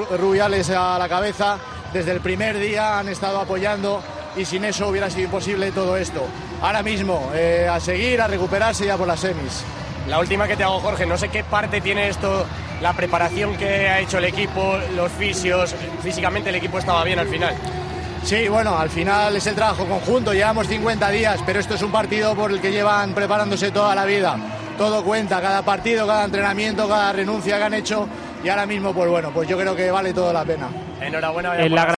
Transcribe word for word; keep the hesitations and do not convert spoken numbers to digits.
Rubiales a la cabeza, desde el primer día han estado apoyando y sin eso hubiera sido imposible todo esto. Ahora mismo, eh, a seguir, a recuperarse ya por las semis. La última que te hago, Jorge, no sé qué parte tiene esto, la preparación que ha hecho el equipo, los fisios, físicamente el equipo estaba bien al final. Sí, bueno, al final es el trabajo conjunto, llevamos cincuenta días, pero esto es un partido por el que llevan preparándose toda la vida. Todo cuenta, cada partido, cada entrenamiento, cada renuncia que han hecho y ahora mismo, pues bueno, pues yo creo que vale toda la pena. Enhorabuena. En la